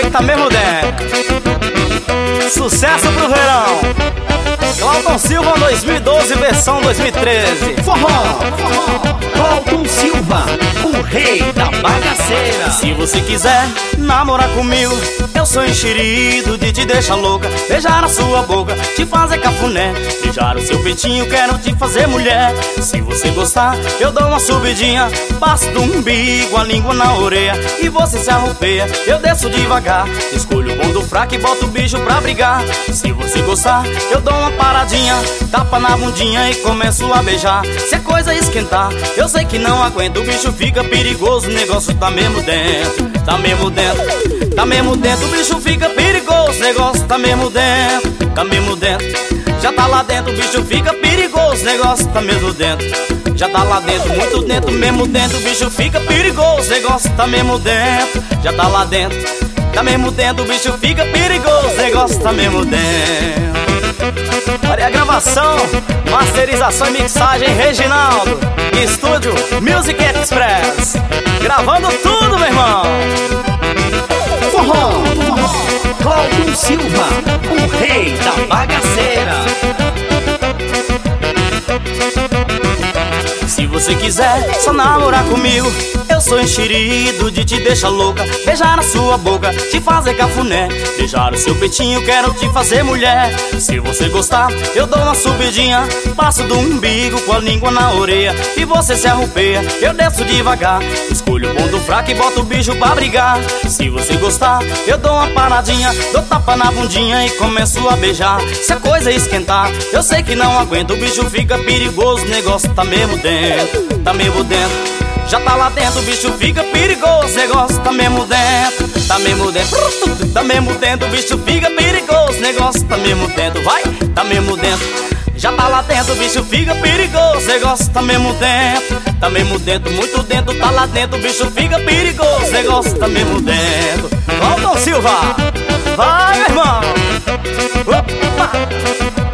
tá mesmo dentro. Sucesso pro verão. Cláudio Silva 2012, versão 2013. Forró, Cláudio Silva, o rei da bagaceira. Se você quiser namorar comigo, eu sou enxerido de te deixar louca. Beijar a sua boca, te fazer cafuné. Beijar o seu peitinho, quero te fazer mulher. Se você gostar, eu dou uma subidinha. Passo do umbigo, a língua na orelha. E você se arrupeia, eu desço devagar. Escolho o bom do fraco e boto o bicho pra brigar. Se você gostar, eu dou uma paradinha. Tapa na bundinha e começo a beijar. Se a coisa esquentar, eu sei que não aguento. O bicho fica perigoso, o negócio tá mesmo dentro. Tá mesmo dentro, tá mesmo dentro. O bicho fica perigoso, o negócio tá mesmo dentro. Tá mesmo dentro, já tá lá dentro. O bicho fica perigoso, o negócio tá mesmo dentro. Já tá lá dentro, muito dentro, mesmo dentro. O bicho fica perigoso, o negócio tá mesmo dentro. Já tá lá dentro, tá mesmo dentro. O bicho fica perigoso, o negócio tá mesmo dentro. Olha a gravação, masterização e mixagem Reginaldo. Estúdio Music Express. Gravando tudo, meu irmão. Forró, Cláudio Silva, o rei da bagaceira. Se você quiser só namorar comigo, eu sou enxerido de te deixar louca. Beijar a sua boca, te fazer cafuné. Beijar o seu peitinho, quero te fazer mulher. Se você gostar, eu dou uma subidinha. Passo do umbigo com a língua na orelha. E você se arrupeia, eu desço devagar. Escolho o bom do fraco e boto o bicho pra brigar. Se você gostar, eu dou uma paradinha. Dou tapa na bundinha e começo a beijar. Se a coisa esquentar, eu sei que não aguento. O bicho fica perigoso, o negócio tá mesmo dentro. Tá mesmo dentro, já tá lá dentro. O bicho fica perigoso, o negócio tá mesmo dentro. Tá mesmo dentro, tá mesmo dentro. O bicho fica perigoso, o negócio tá mesmo dentro. Vai, tá mesmo dentro, já tá lá dentro. O bicho fica perigoso, o negócio tá mesmo dentro. Tá mesmo dentro, muito dentro, tá lá dentro. O bicho fica perigoso, o negócio tá mesmo dentro. Cláudio Silva, vai, meu irmão. Opa!